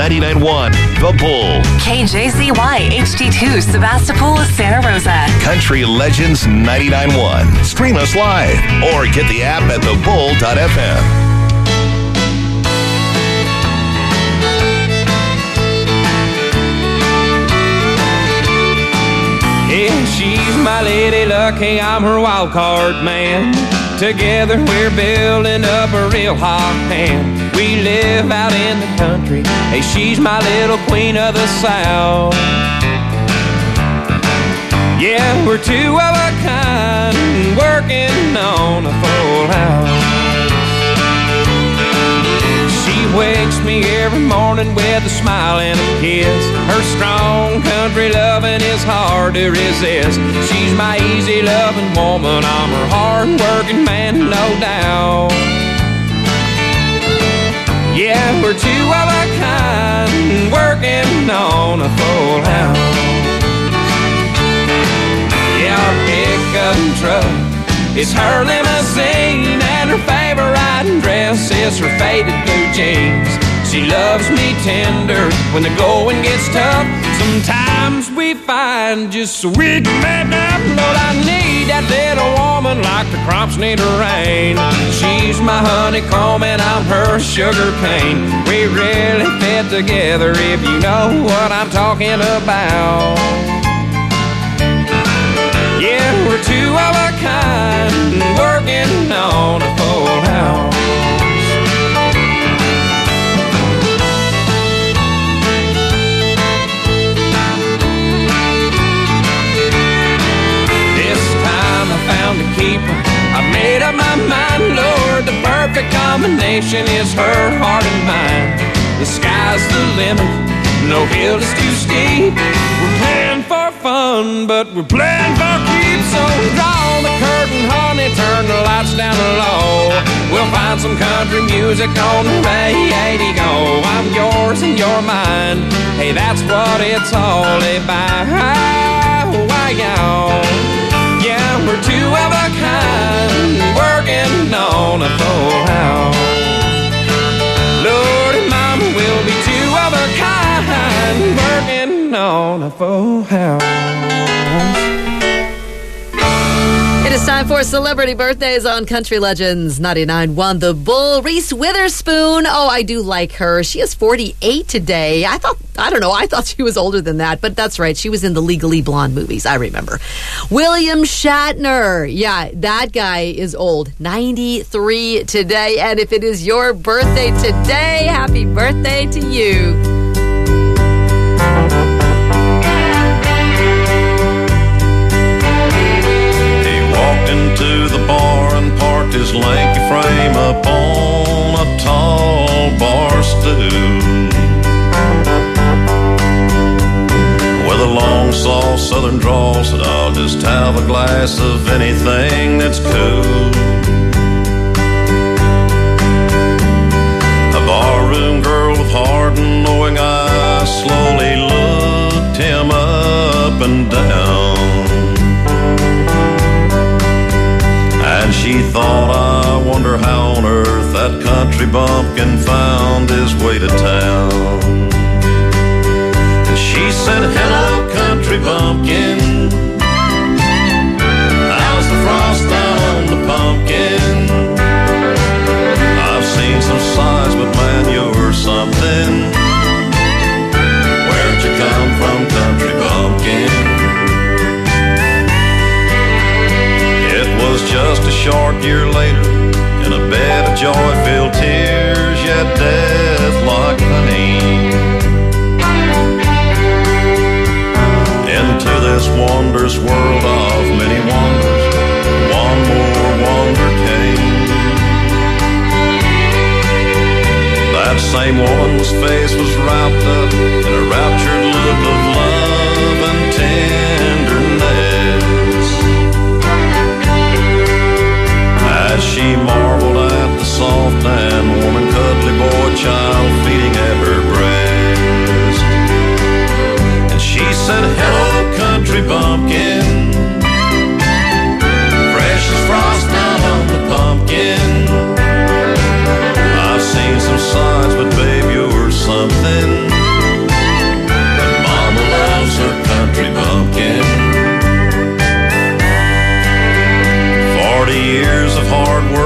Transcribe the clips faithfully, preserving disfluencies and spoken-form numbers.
ninety-nine point one, The Bull. K J Z Y H D two, Sebastopol, Santa Rosa. Country Legends ninety-nine point one. Stream us live or get the app at the bull dot f m. Yeah, she's my lady luck, hey, I'm her wild card man. Together we're building up a real hot hand. We live out in the country, hey, she's my little queen of the South. Yeah, we're two of a kind, working on a full house. She wakes me every morning with a smile and a kiss. Her strong country loving is hard to resist. She's my easy loving woman, I'm her hard working man, no doubt. Yeah, we're two of a kind, working on a full house. Yeah, our pickup truck is her limousine, and her favorite riding dress is her faded blue jeans. She loves me tender when the going gets tough. Sometimes we find just so we can make up. Lord, I need that little woman like the crops need a rain. She's my honeycomb and I'm her sugar cane. We really fit together if you know what I'm talking about. Yeah, we're two of a kind, working on a full house. This time I found a keeper, I made up my mind, Lord, the perfect combination is her heart and mine. The sky's the limit, no hill is too steep. We're playing for fun, but we're playing for keeps. So draw the curtain, honey, turn the lights down low. We'll find some country music on the radio. I'm yours and you're mine. Hey, that's what it's all about. Yeah, we're two of a kind, working on a full house. Lord and Mama will be two of a kind, working on a full house. It is time for Celebrity Birthdays on Country Legends ninety-nine point one The Bull. Reese Witherspoon. Oh, I do like her. She is forty-eight today. I thought, I don't know, I thought she was older than that, but that's right. She was in the Legally Blonde movies, I remember. William Shatner. Yeah, that guy is old. ninety-three today. And if it is your birthday today, happy birthday to you. Into the bar and parked his lanky frame upon a tall bar stool. With a long soft southern drawl, said, I'll just have a glass of anything that's cool. A barroom girl with hard and knowing eyes slowly looked him up and down. And she thought, I wonder how on earth that country bumpkin found his way to town. And she said, hello, country bumpkin. How's the frost down on the pumpkin? I've seen some sights, but man, you're something. Where'd you come from, country bumpkin? Was just a short year later, in a bed of joy-filled tears, yet death like pain. Into this wondrous world of many wonders, one more wonder came. That same woman's face was wrapped up in a raptured look of love and tenderness. As she marveled at the soft and warm and cuddly boy child feeding at her breast. And she said, hello, country bumpkin. Fresh as frost down on the pumpkin. I've seen some signs, but babe, you're something.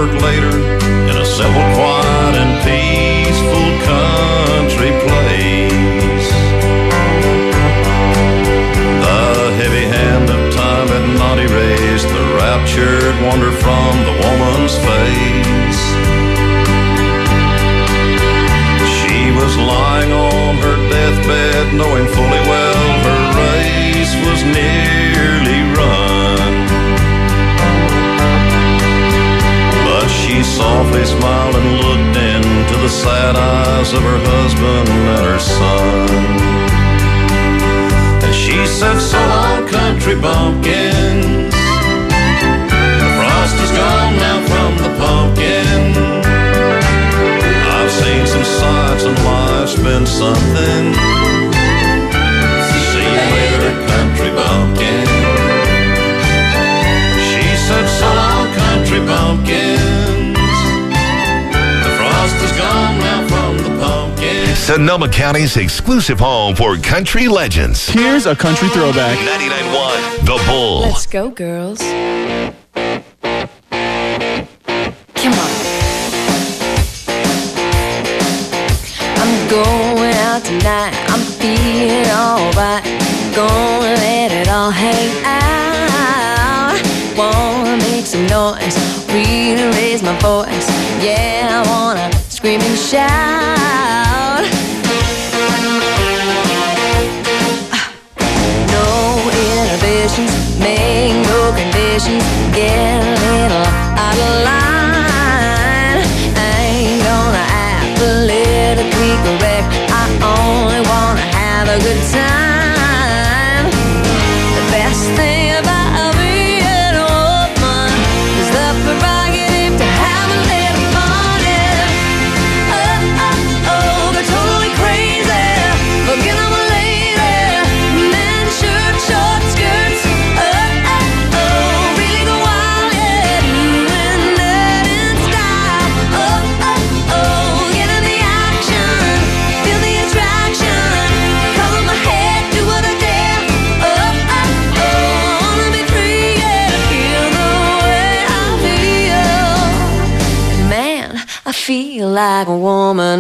work later in a simple, quiet, and peaceful country place. The heavy hand of time had not erased the raptured wonder from the woman's face. She was lying on her deathbed, knowing fully well her race was nearly run. But she softly smiled and looked into the sad eyes of her husband and her son. And she said, "So long, country bumpkins. The frost is gone now from the pumpkin. I've seen some sights and life's been something. See you later, country bumpkin." She said, "So long, country bumpkins. The frost is gone now from the pumpkin." Sonoma County's exclusive home for country legends. Here's a country throwback. ninety-nine point one The Bull. Let's go, girls. Come on. I'm going out tonight. I'm feeling alright. Gonna let it all hang out. Wanna make some noise, really raise my voice. Yeah, I wanna scream and shout. No inhibitions, make no conditions. Get a little out of line. I ain't gonna act politically correct. I only wanna have a good time. The best thing about being a woman is the prerogative to have a little fun. Yeah. Oh, oh, oh, they're totally crazy. Forget I'm a lady. Men, shirt, short skirts. Oh, oh, oh, really go wild, yeah. Doing that in style. Oh, oh, oh, get in the action. Feel the attraction. Color my head, do what I dare. Oh, oh, oh, wanna be free, yeah. Feel the way I feel. And man, I feel like a woman.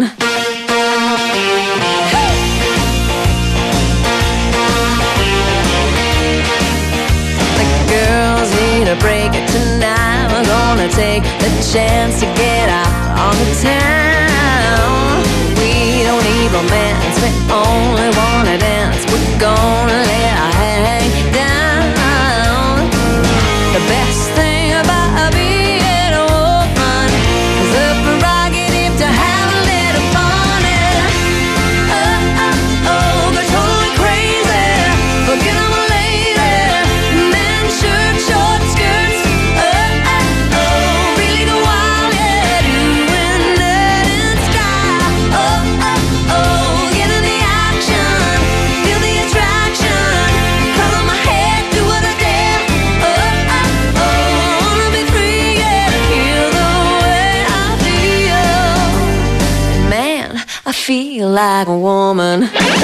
The girls need a break tonight. We're gonna take the chance to get out on the town. We don't need romance, we only wanna dance. We're gonna let our hang down. The best thing about being a woman is the prerogative to have a little fun. Yeah. Oh, oh, oh, they're totally crazy. Forget I'm a lady. Men, shirt, short skirts. Oh, oh, oh, really go wild, yeah. Doing that in style. Oh, oh, oh, get in the action. Feel the attraction. Color my head, do what I dare. Oh, oh, oh, wanna be free, yeah. Feel the way I feel. Man, I feel like a woman.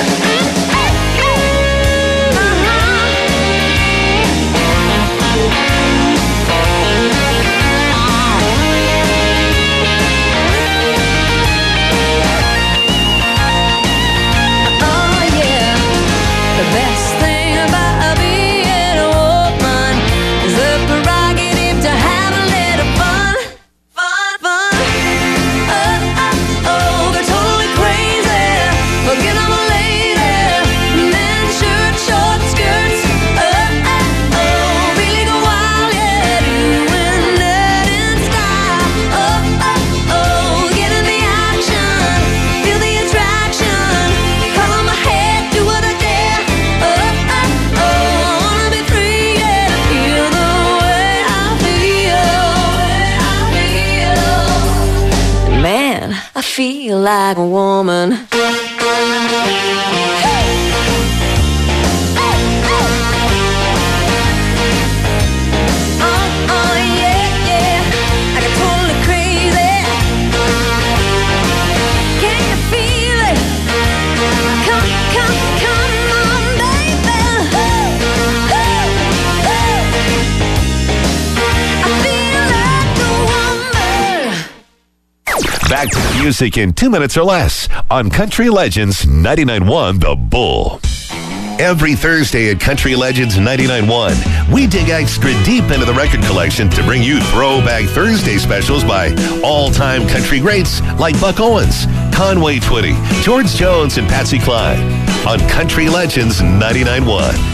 Oh yeah, the best thing about being a woman is the prerogative to have a little fun, fun, fun. Oh, oh, oh, they're totally crazy. Forget I'm a lady. Men, shirt, short skirts. Oh, oh, oh, really go wild, yeah. Doing that in style. Oh, oh, oh, get in the action. Feel the attraction. Color my head, do what I dare. Oh, oh, oh, wanna be free, yeah. Feel the way I feel. Man, I feel like a woman. Oh, oh, yeah, yeah. I got totally crazy. Can you feel it? Come, come, come on, baby. I feel like a woman. Back to the music in two minutes or less on Country Legends ninety-nine point one The Bull. Every Thursday at Country Legends ninety-nine point one, we dig extra deep into the record collection to bring you Throwback Thursday specials by all-time country greats like Buck Owens, Conway Twitty, George Jones, and Patsy Cline on Country Legends ninety-nine point one.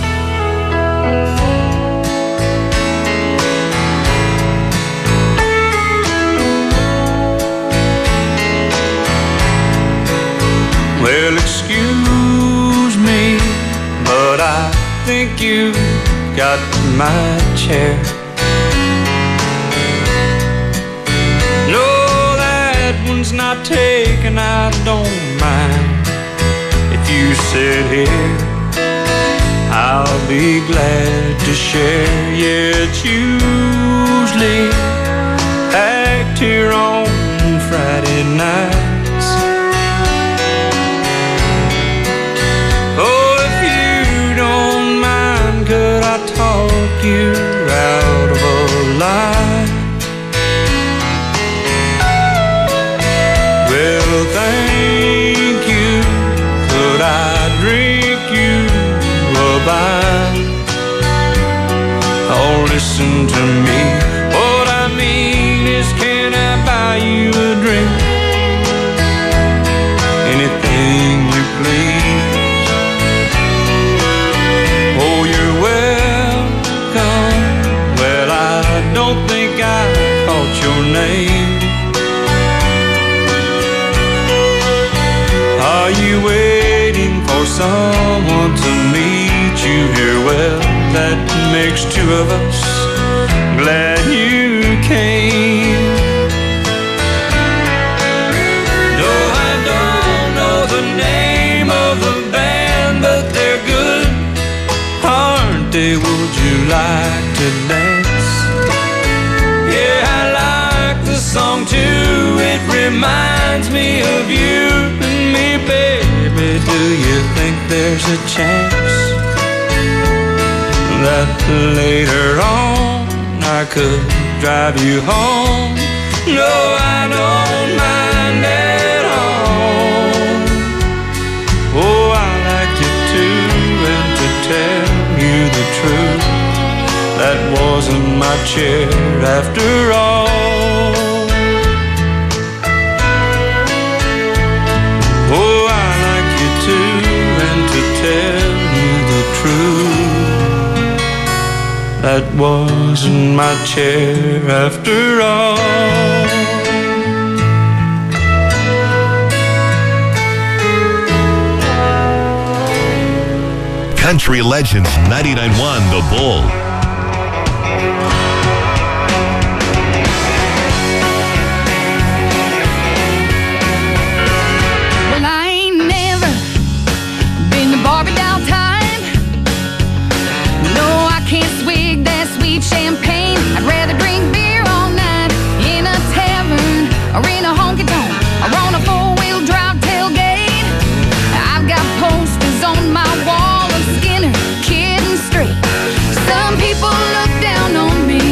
Well, excuse me, but I think you got my chair. No, that one's not taken, I don't mind. If you sit here, I'll be glad to share. Yeah, it's usually packed here on Friday nights. Talk you out of a lie. Well, thank you. Could I drink you a bite? Oh, listen to me. What I mean is, can I buy you a drink? Anything you please. Oh, you're well. Well, I don't think I caught your name. Are you waiting for someone to meet you here? Well, that makes two of us. Glad you came. No, I don't know the name of the band, but they're good, aren't they? Would you like to dance? Yeah, I like the song too. It reminds me of you and me, baby. Do you think there's a chance that later on I could drive you home? No, I don't mind at all. Oh, I like you too, and to tell you the truth, that wasn't my chair after all. Oh, I like you too, and to tell you the truth, that wasn't my chair after all. Country Legends ninety-nine point one The Bull. Well, I ain't never been to Barbie doll time. No, I can't swig that sweet champagne. I'd rather drink beer all night in a tavern or in a honky-tonk or on a four-wheel drive tailgate. I've got posters on my wall, Skinner, Kid and Straight. Some people look down on me,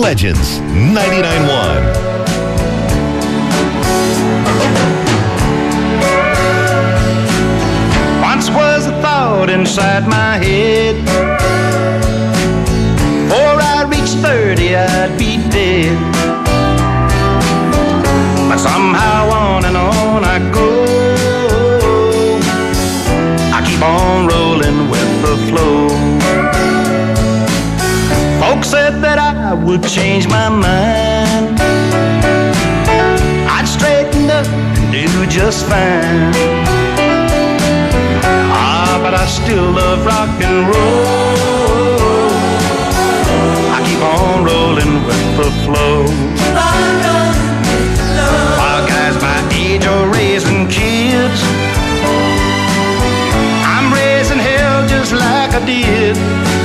Legends ninety-nine point one. Once was a thought inside my head, before I reached thirty I'd be dead. But somehow on and on I go, I keep on rolling with the flow. Folks said that I would change my mind, I'd straighten up and do just fine. Ah, but I still love rock and roll, I keep on rolling with the flow. While guys my age are raising kids, I'm raising hell just like I did.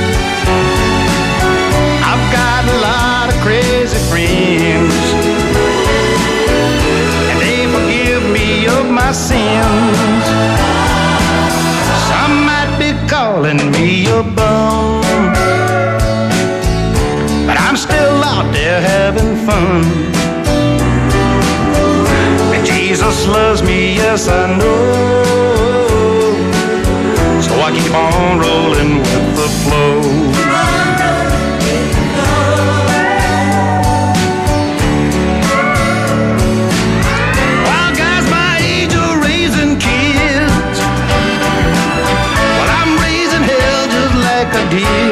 I've got a lot of crazy friends, and they forgive me of my sins. Some might be calling me a bum, but I'm still out there having fun. And Jesus loves me, yes I know, so I keep on rolling with the flow. Dear,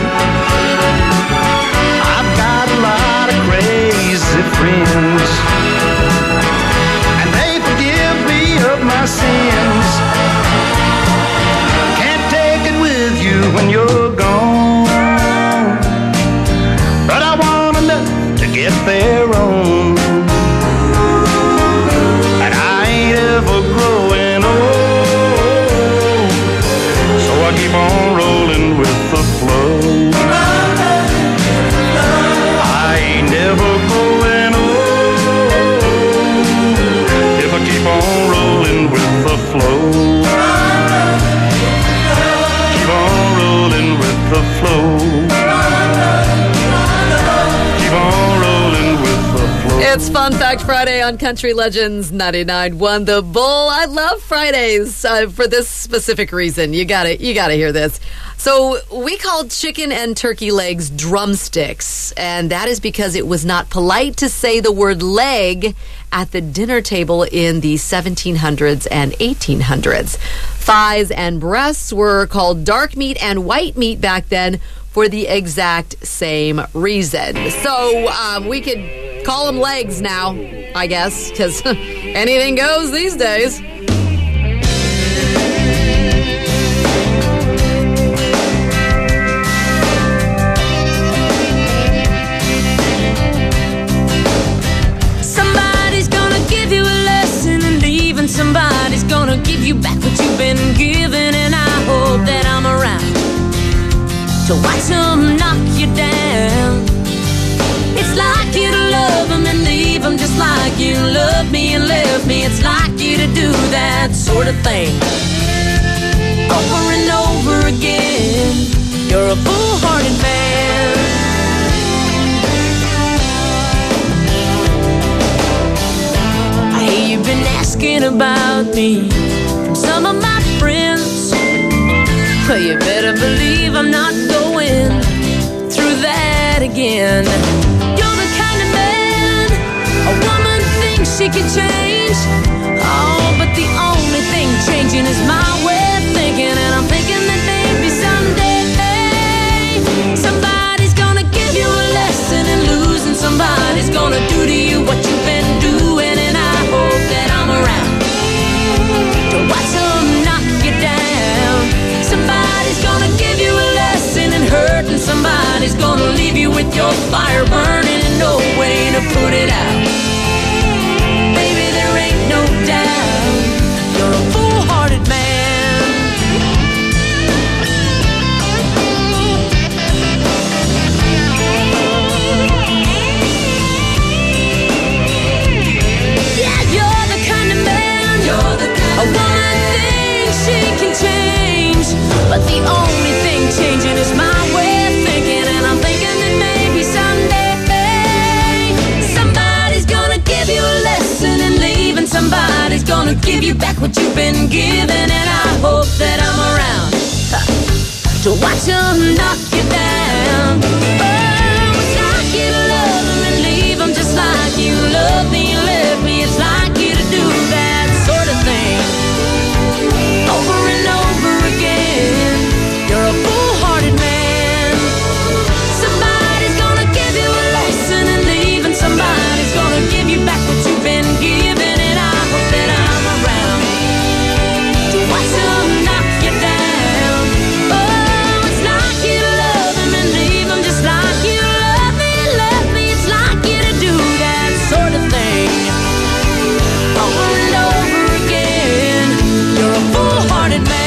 I've got a lot of crazy friends, and they forgive me of my sins. Can't take it with you when you're gone, but I want enough to get their own. And I ain't ever growing old, so I keep on rolling with the flow. I ain't never growing old if I keep on rolling with the flow. Keep on rolling with the flow. Keep on rolling with the flow. It's Fun Fact Friday on Country Legends ninety-nine point one The Bull. I love Fridays uh, for this specific reason. You got to you got to hear this. So we called chicken and turkey legs drumsticks, and that is because it was not polite to say the word leg at the dinner table in the seventeen hundreds and eighteen hundreds. Thighs and breasts were called dark meat and white meat back then for the exact same reason. So um, we could call them legs now, I guess, because anything goes these days. Somebody's gonna give you back what you've been given, and I hope that I'm around to watch them knock you down. It's like you to love them and leave them just like you loved me and left me. It's like you to do that sort of thing over and over again. You're a foolhardy man. You've been asking about me from some of my friends. Well, you better believe I'm not going through that again. You're the kind of man a woman thinks she can change. Oh, but the only thing changing is my way of thinking. And I'm thinking that maybe someday somebody's gonna give you a lesson in losing. Somebody's gonna do to you what you've been doing. And I hope that I'm around to watch them knock you down. Somebody's gonna give you a lesson in hurt, and somebody's gonna leave you with your fire burning and no way to put it out. Baby, there ain't no doubt you're a foolhardy man. Yeah, you're the kind of man you're the kind a woman thinks she can change, but the only thing changing is my way of thinking. And I'm thinking that maybe someday been given, and I hope that I'm around huh, to watch them knock you down. Oh, it's like you to love them and leave them just like you love me and left me. It's like you to do that sort of thing over and over again. You're a foolhardy man. Somebody's gonna give you a lesson and leave, and somebody's gonna give you back what you've been given, and I hope that I'm around to watch them knock you down. Oh, it's like you to love them and leave them just like you love me and left me. It's like you to do that sort of thing over and over again. You're a foolhardy man.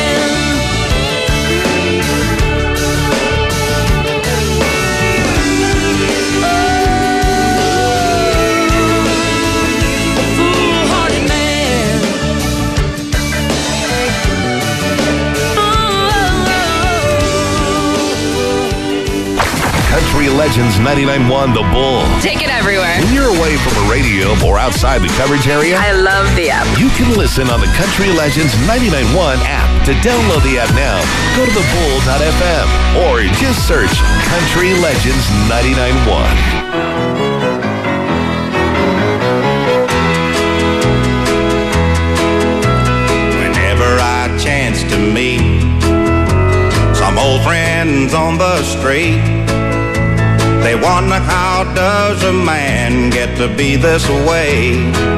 Country Legends ninety-nine point one The Bull. Take it everywhere. When you're away from a radio or outside the coverage area, I love the app. you can listen on the Country Legends ninety-nine point one app. To download the app now, go to the bull dot f m or just search Country Legends ninety-nine point one. Whenever I chance to meet some old friends on the street, they wonder, how does a man get to be this way?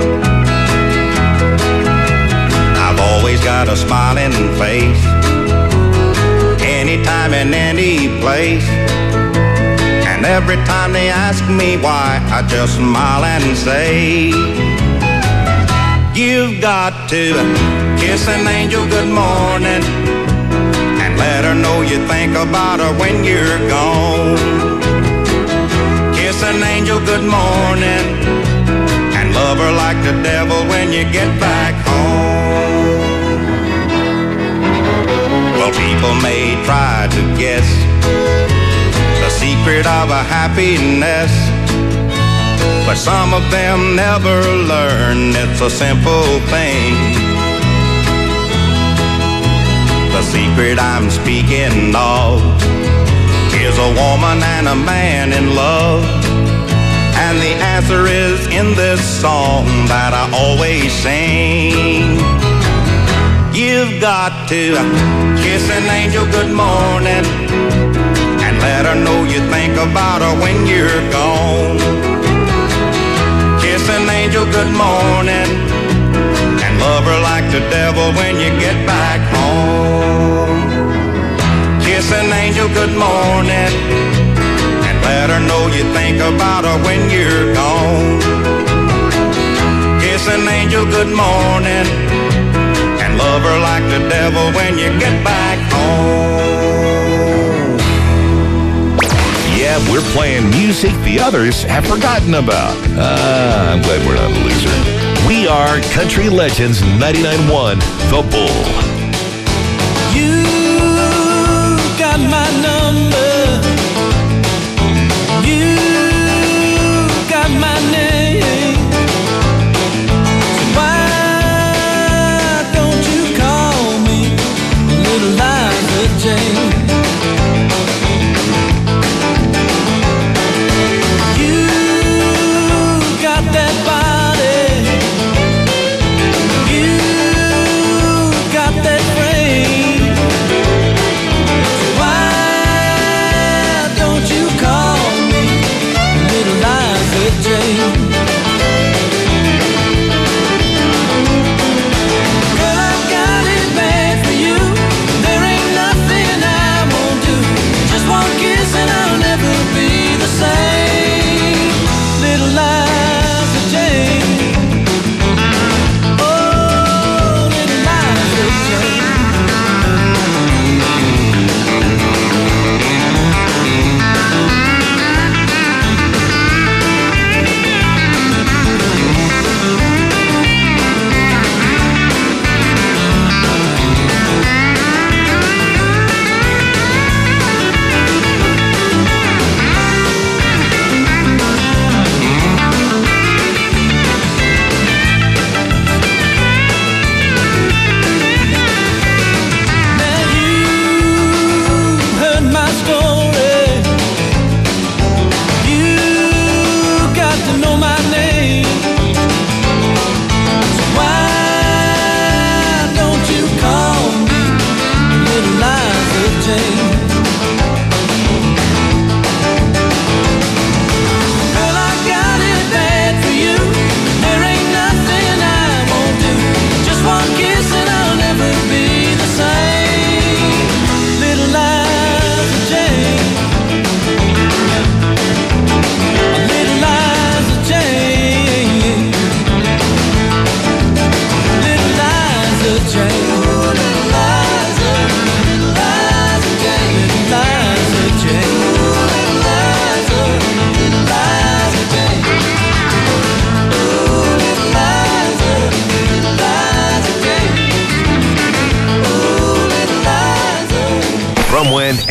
I've always got a smiling face, anytime and any place. And every time they ask me why, I just smile and say, you've got to kiss an angel good morning and let her know you think about her when you're gone. Kiss an angel good morning and love her like the devil when you get back home. Well, people may try to guess the secret of a happiness, but some of them never learn it's a simple thing. The secret I'm speaking of is a woman and a man in love, and the answer is in this song that I always sing. You've got to kiss an angel good morning and let her know you think about her when you're gone. Kiss an angel good morning and love her like the devil when you get back home. Kiss an angel good morning and let her know you think about her when you're gone. Kiss an angel good morning and love her like the devil when you get back home. Yeah, we're playing music the others have forgotten about. Ah, I'm glad we're not a loser. We are Country Legends ninety-nine point one The Bull. You got my number. You got my name. So why don't you call me Little Liza Jane? You got that body. You got that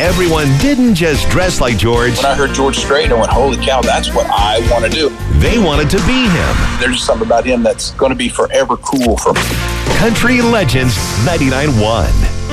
everyone didn't just dress like George. When I heard George Strait, I went, holy cow, that's what I want to do. They wanted to be him. There's just something about him that's going to be forever cool for me. Country Legends ninety-nine point one.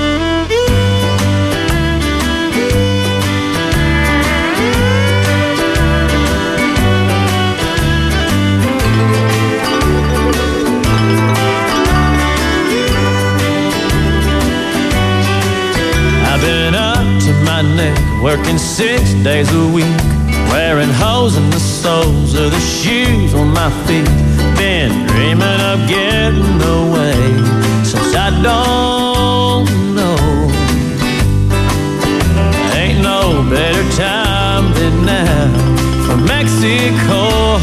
Working six days a week, wearing holes in the soles of the shoes on my feet. Been dreaming of getting away since I don't know. Ain't no better time than now for Mexico.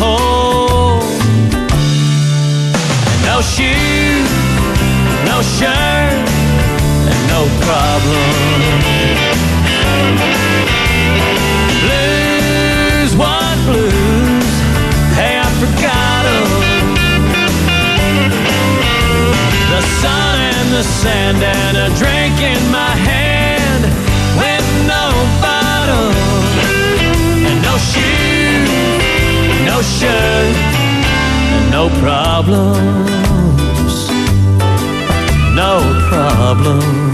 No shoes, no shirt, and no problem. Blues, what blues? Hey, I forgot 'em. The sun and the sand and a drink in my hand with no bottle and no shoes, no shirt, and no problems, no problems.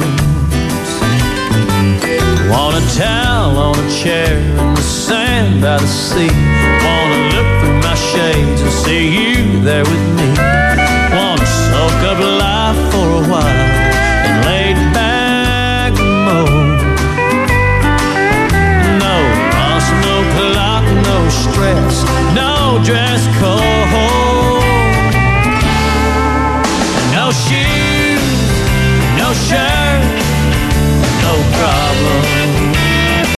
Want a towel on a chair in the sand by the sea. Wanna look through my shades and see you there with